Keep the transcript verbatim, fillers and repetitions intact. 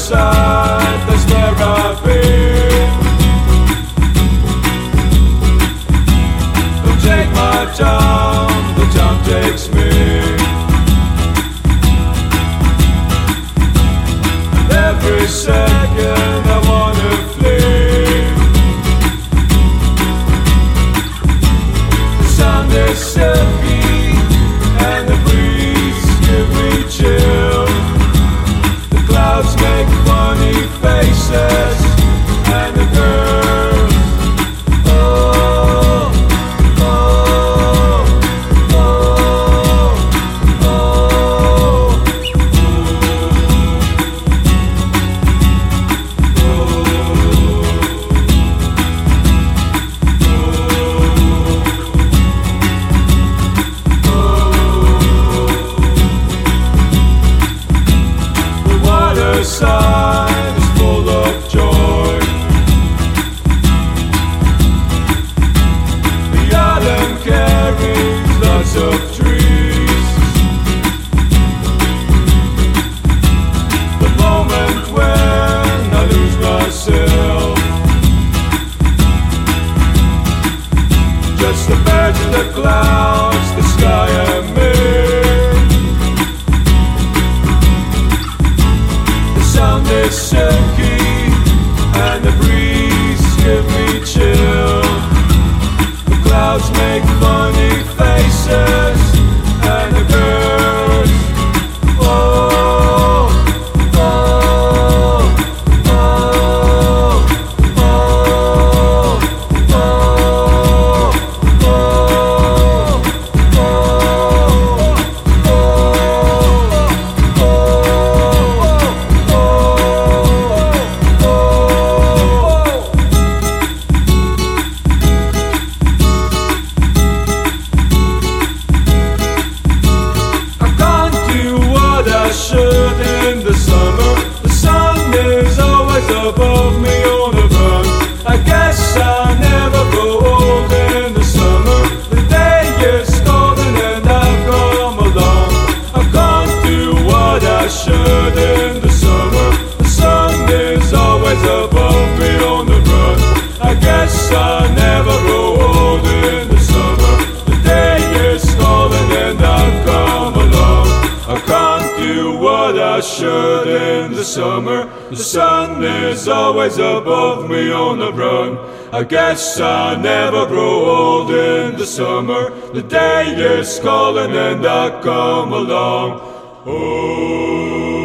side, that's where I've been. Don't take my time, the time takes me. And every second I wanna flee. The sun is silky and the breeze give me chill. The clouds make funny faces and the girls, oh, oh, oh, oh, the water side is full of joy. The island carries lots of trees. The moment when I lose myself, just the birds and the clouds, the sky and me. The sound is silky and the breeze give me chill. The clouds make funny faces and the birds, oh, oh, oh, oh, oh, oh, I can't do what I should in the summer. The sun is always above me on the run. I guess I never grow old in the summer. The day is golden and I've come along. I can't do what I should in the summer. The sun is always above me on the run. I guess I never grow old in the summer. The day is golden and I've come along. I can't do what I should in the summer. The sun is always above me on the run. I guess I never grow old in the summer. The day is calling and I come along. Oh.